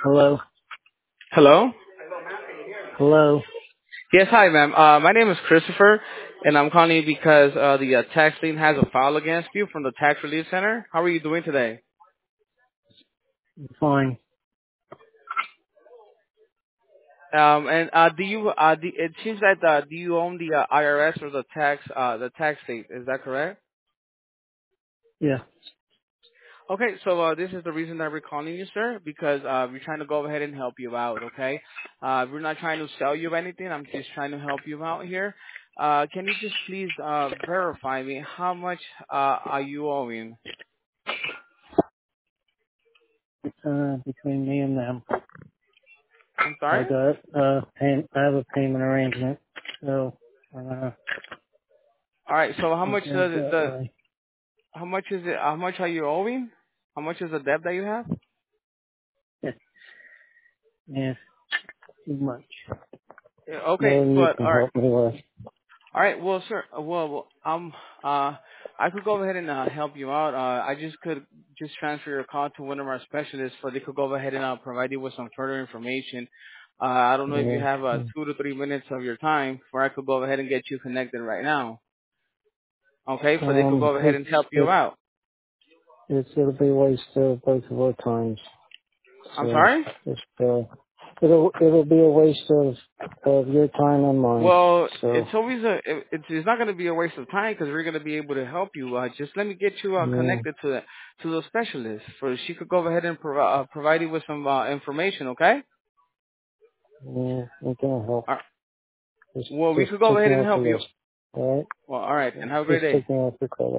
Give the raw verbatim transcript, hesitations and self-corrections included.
Hello? Hello? Hello? Yes, hi, ma'am. Uh, my name is Christopher, and I'm calling you because uh, the uh, tax lien has a file against you from the Tax Relief Center. How are you doing today? Fine. Um, and uh, do you? Uh, the, it seems that uh, do you own the uh, I R S or the tax uh, the tax state? Is that correct? Yeah. Okay, so uh, this is the reason that we're calling you, sir, because uh, we're trying to go ahead and help you out. Okay, uh, we're not trying to sell you anything. I'm just trying to help you out here. Uh, can you just please uh, verify me how much uh, are you owing? Uh, between me and them. I'm I sorry. got, uh, pay, I have a payment arrangement. So, uh, All right. So how it much goes does it, that the way. how much is it? How much are you owing? How much is the debt that you have? Yeah. Yeah. Too much. Yeah, More okay, than you but can all right, help me with. all right. Well, sir. uh, Well, well, um, uh, I could go ahead and uh, help you out. Uh, I just could just transfer your call to one of our specialists, so they could go ahead and uh, provide you with some further information. Uh, I don't know if you have uh, Yeah. two to three minutes of your time, where I could go ahead and get you connected right now. Okay, so they could Um, go ahead it's, and help you it, out. it's, it'll be a waste of both of our times. I'm So, sorry. just, uh, it'll, it'll be a waste of, of your time and mine. Well, So, it's always a it, it's it's not going to be a waste of time because we're going to be able to help you. Uh, just let me get you uh, yeah, connected to the to the specialist, for she could go ahead and provi- uh, provide you with some uh, information. Okay. yeah, it can help. Uh, Just, well, we just could go take ahead me and off the help you. list. All right? Well, all right, and have a great Just day. take me off the call.